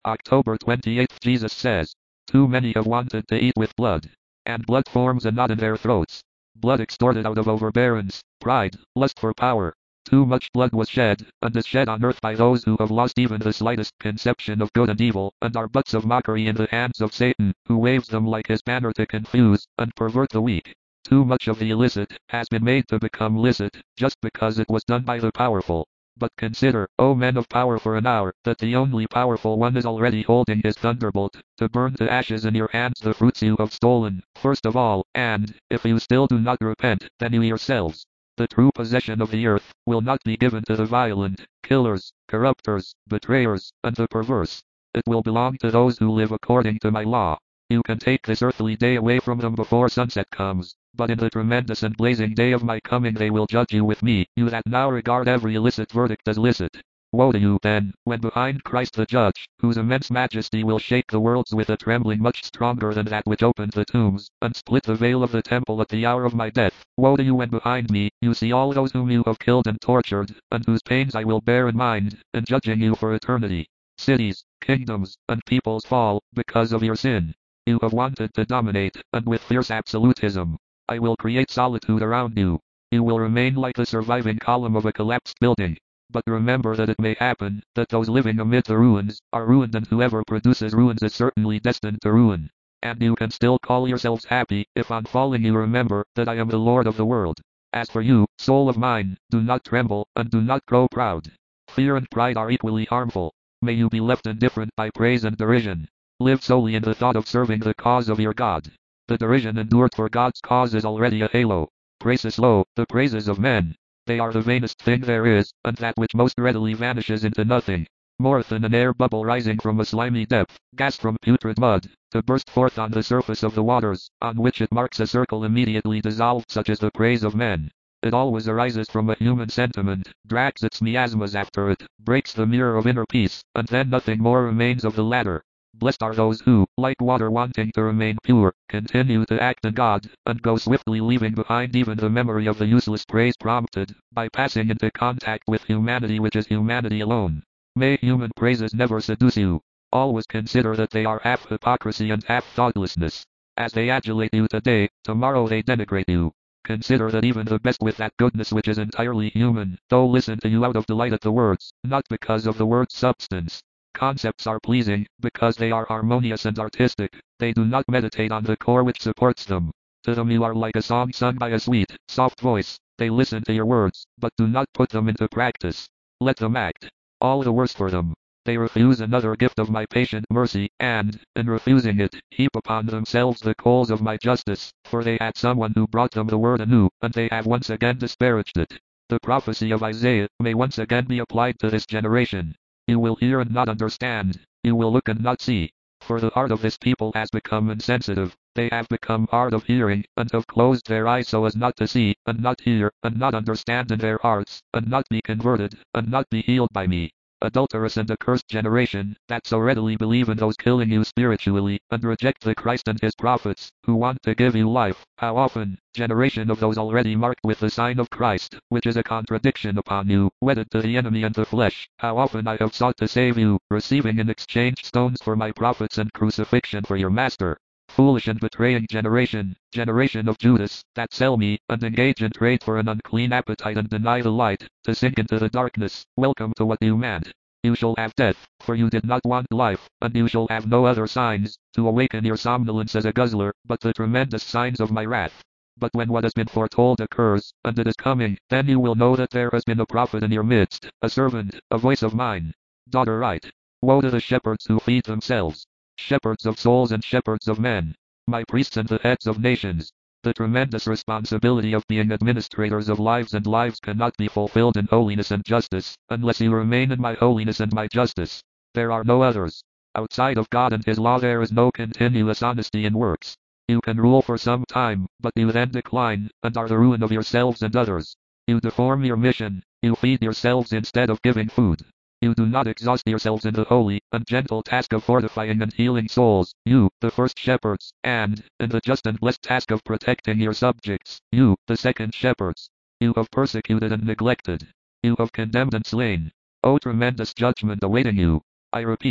October 28th. Jesus says, too many have wanted to eat with blood, and blood forms a knot in their throats. Blood extorted out of overbearance, pride, lust for power. Too much blood was shed, and is shed on earth by those who have lost even the slightest conception of good and evil, and are butts of mockery in the hands of Satan, who waves them like his banner to confuse and pervert the weak. Too much of the illicit has been made to become licit, just because it was done by the powerful. But consider, O men of power, for an hour, that the only powerful one is already holding his thunderbolt, to burn to ashes in your hands the fruits you have stolen, first of all, and, if you still do not repent, then you yourselves. The true possession of the earth will not be given to the violent, killers, corrupters, betrayers, and the perverse. It will belong to those who live according to my law. You can take this earthly day away from them before sunset comes, but in the tremendous and blazing day of my coming they will judge you with me, you that now regard every illicit verdict as licit. Woe to you, then, when behind Christ the Judge, whose immense majesty will shake the worlds with a trembling much stronger than that which opened the tombs, and split the veil of the temple at the hour of my death. Woe to you when behind me, you see all those whom you have killed and tortured, and whose pains I will bear in mind, in judging you for eternity. Cities, kingdoms, and peoples fall, because of your sin. You have wanted to dominate, and with fierce absolutism, I will create solitude around you. You will remain like the surviving column of a collapsed building. But remember that it may happen that those living amid the ruins are ruined, and whoever produces ruins is certainly destined to ruin. And you can still call yourselves happy if on falling you remember that I am the Lord of the world. As for you, soul of mine, do not tremble, and do not grow proud. Fear and pride are equally harmful. May you be left indifferent by praise and derision. Live solely in the thought of serving the cause of your God. The derision endured for God's cause is already a halo. Praises low, the praises of men. They are the vainest thing there is, and that which most readily vanishes into nothing. More than an air bubble rising from a slimy depth, gas from putrid mud, to burst forth on the surface of the waters, on which it marks a circle immediately dissolved, such is the praise of men. It always arises from a human sentiment, drags its miasmas after it, breaks the mirror of inner peace, and then nothing more remains of the latter. Blessed are those who, like water wanting to remain pure, continue to act in God, and go swiftly, leaving behind even the memory of the useless praise prompted by passing into contact with humanity, which is humanity alone. May human praises never seduce you. Always consider that they are half hypocrisy and half thoughtlessness. As they adulate you today, tomorrow they denigrate you. Consider that even the best with that goodness which is entirely human, though listen to you out of delight at the words, not because of the word's substance. Concepts are pleasing, because they are harmonious and artistic. They do not meditate on the core which supports them. To them you are like a song sung by a sweet, soft voice. They listen to your words, but do not put them into practice. Let them act. All the worse for them. They refuse another gift of my patient mercy, and, in refusing it, heap upon themselves the coals of my justice, for they had someone who brought them the word anew, and they have once again disparaged it. The prophecy of Isaiah may once again be applied to this generation. You will hear and not understand. You will look and not see. For the heart of this people has become insensitive. They have become hard of hearing, and have closed their eyes so as not to see, and not hear, and not understand in their hearts, and not be converted, and not be healed by me. Adulterous and accursed generation, that so readily believe in those killing you spiritually, and reject the Christ and his prophets, who want to give you life. How often, generation of those already marked with the sign of Christ, which is a contradiction upon you, wedded to the enemy and the flesh, how often I have sought to save you, receiving in exchange stones for my prophets and crucifixion for your master. Foolish and betraying generation, generation of Judas, that sell me, and engage in trade for an unclean appetite and deny the light, to sink into the darkness. Welcome to what you meant. You shall have death, for you did not want life, and you shall have no other signs, to awaken your somnolence as a guzzler, but the tremendous signs of my wrath. But when what has been foretold occurs, and it is coming, then you will know that there has been a prophet in your midst, a servant, a voice of mine. Daughter, write. Woe to the shepherds who feed themselves. Shepherds of souls and shepherds of men. My priests and the heads of nations. The tremendous responsibility of being administrators of lives and lives cannot be fulfilled in holiness and justice, unless you remain in my holiness and my justice. There are no others. Outside of God and his law there is no continuous honesty in works. You can rule for some time, but you then decline, and are the ruin of yourselves and others. You deform your mission. You feed yourselves instead of giving food. You do not exhaust yourselves in the holy and gentle task of fortifying and healing souls, you, the first shepherds, and, in the just and blessed task of protecting your subjects, you, the second shepherds. You have persecuted and neglected. You have condemned and slain. O tremendous judgment awaiting you. I repeat,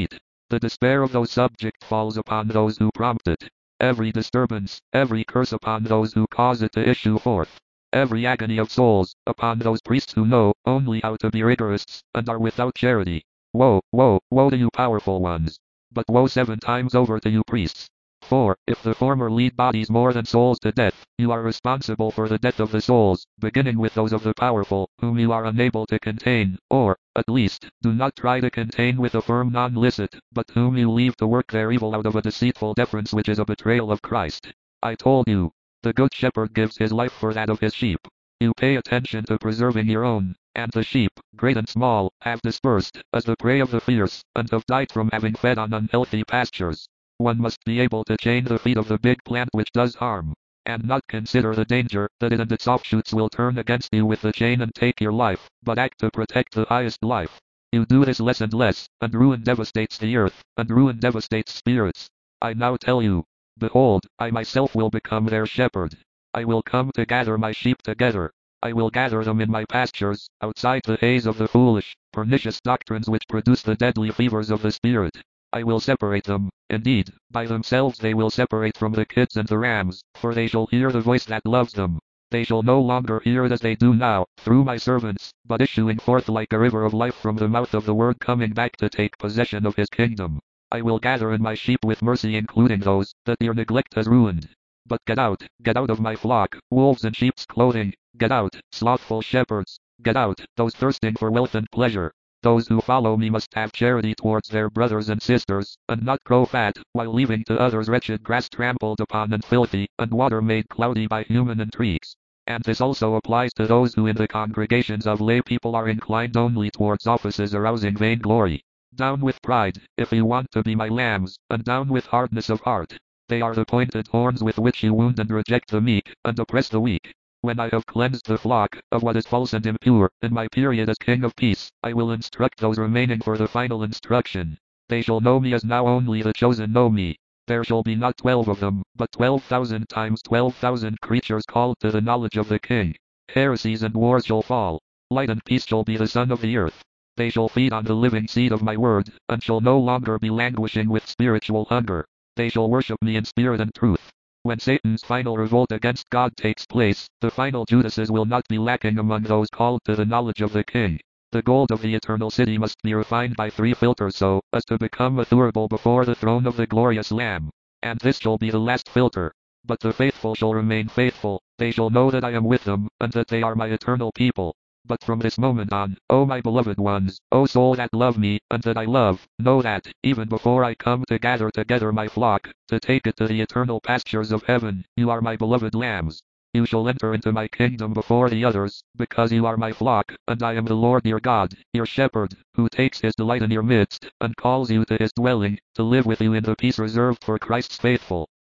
The despair of those subject falls upon those who prompt it. Every disturbance, every curse upon those who cause it to issue forth. Every agony of souls, upon those priests who know only how to be rigorists, and are without charity. Woe, woe, woe to you powerful ones! But woe 7 times over to you priests! For, if the former lead bodies more than souls to death, you are responsible for the death of the souls, beginning with those of the powerful, whom you are unable to contain, or, at least, do not try to contain with a firm non-licit, but whom you leave to work their evil out of a deceitful deference which is a betrayal of Christ. I told you, the good shepherd gives his life for that of his sheep. You pay attention to preserving your own, and the sheep, great and small, have dispersed, as the prey of the fierce, and have died from having fed on unhealthy pastures. One must be able to chain the feet of the big plant which does harm, and not consider the danger that it and its offshoots will turn against you with the chain and take your life, but act to protect the highest life. You do this less and less, and ruin devastates the earth, and ruin devastates spirits. I now tell you, behold, I myself will become their shepherd. I will come to gather my sheep together. I will gather them in my pastures, outside the haze of the foolish, pernicious doctrines which produce the deadly fevers of the spirit. I will separate them, indeed, by themselves they will separate from the kids and the rams, for they shall hear the voice that loves them. They shall no longer hear it as they do now, through my servants, but issuing forth like a river of life from the mouth of the Word coming back to take possession of his kingdom. I will gather in my sheep with mercy, including those that your neglect has ruined. But get out of my flock, wolves in sheep's clothing, get out, slothful shepherds, get out, those thirsting for wealth and pleasure. Those who follow me must have charity towards their brothers and sisters, and not grow fat, while leaving to others wretched grass trampled upon and filthy, and water made cloudy by human intrigues. And this also applies to those who in the congregations of lay people are inclined only towards offices arousing vainglory. Down with pride, if you want to be my lambs, and down with hardness of heart. They are the pointed horns with which you wound and reject the meek, and oppress the weak. When I have cleansed the flock of what is false and impure, in my period as King of Peace, I will instruct those remaining for the final instruction. They shall know me as now only the chosen know me. There shall be not 12 of them, but 12,000 times 12,000 creatures called to the knowledge of the King. Heresies and wars shall fall. Light and peace shall be the sun of the earth. They shall feed on the living seed of my word, and shall no longer be languishing with spiritual hunger. They shall worship me in spirit and truth. When Satan's final revolt against God takes place, the final Judases will not be lacking among those called to the knowledge of the King. The gold of the eternal city must be refined by 3 filters so as to become adorable before the throne of the glorious Lamb. And this shall be the last filter. But the faithful shall remain faithful. They shall know that I am with them, and that they are my eternal people. But from this moment on, O my beloved ones, O soul that love me, and that I love, know that, even before I come to gather together my flock, to take it to the eternal pastures of heaven, you are my beloved lambs. You shall enter into my kingdom before the others, because you are my flock, and I am the Lord your God, your shepherd, who takes his delight in your midst, and calls you to his dwelling, to live with you in the peace reserved for Christ's faithful.